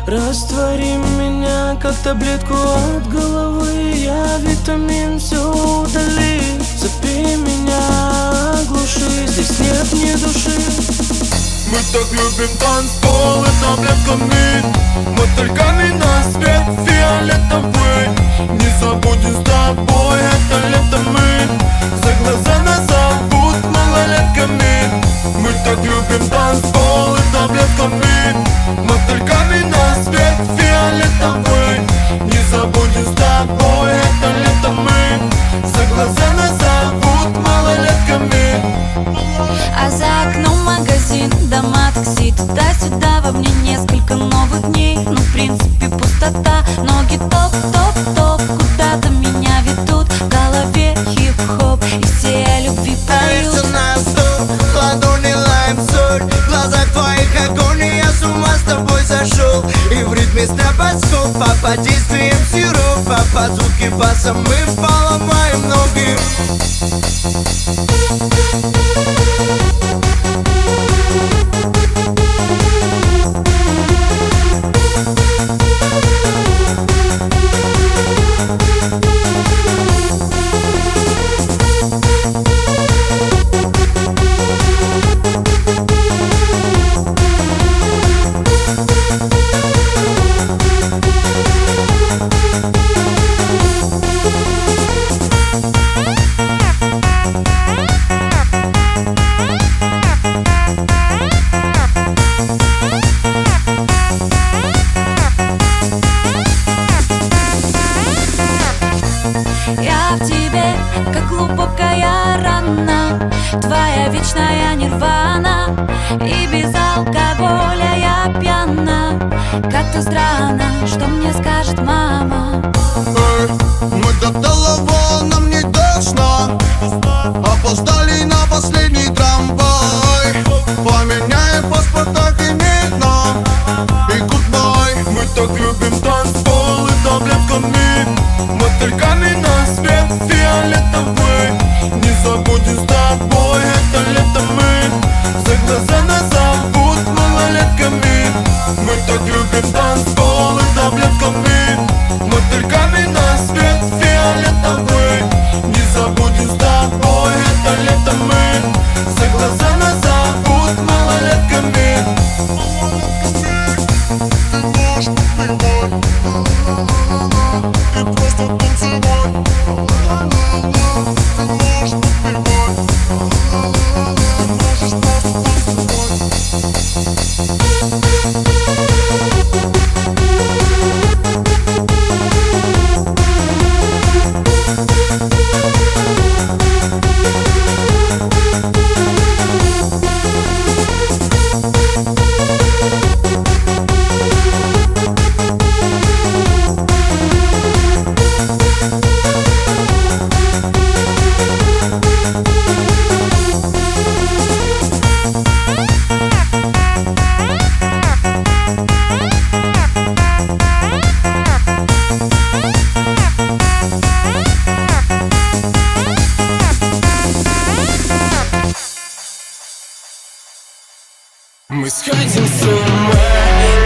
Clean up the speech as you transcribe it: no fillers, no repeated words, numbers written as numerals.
Раствори меня, как таблетку от головы. Я витамин, все удали. Запей меня, оглуши, здесь нет ни души. Мы так любим танцполы таблетками, мотыльками на свет фиолетовый. Не забудем с тобой это лето мы, за глаза нас зовут малолетками. Мы так любим танцполы таблетками, мотыльками на свет фиолетовый. Не забудем с тобой это лето мы, за глаза нас зовут малолетками. А за окном магазин, дома, такси, туда-сюда. Во мне несколько новых дней, ну в принципе пустота. Ноги топ-топ-топ, куда-то меня ведут. В голове хип-хоп, и все о любви поют. Кажется, нас тут ладони лайм соль. В глазах твоих огонь, и я с ума с тобой сошел. И в ритме стробоскопа, под действием сиропа, под звуки баса мы поломаем ноги. Я в тебе, как глубокая рана, твоя вечная нирвана. И без алкоголя я пьяна. Как-то странно, что мне скажет мама. Мы до того нам не точно опоздали на последний трамвай. Поменяй паспорт, так и видно. И гудбай. Мы так любим танцполы таблетками, мотыльками на свет фиолетовый. Не забудем с тобой это лето мы, за глаза нас зовут малолетками. Мы так любим танцполы таблетками, мотыльками на свет фиолетовый. Не забудем с тобой это лето мы, за глаза нас зовут малолетками. Ты просто танцевай. Ты можешь убивать. Ты можешь просто танцевать. Мы сходим с ума,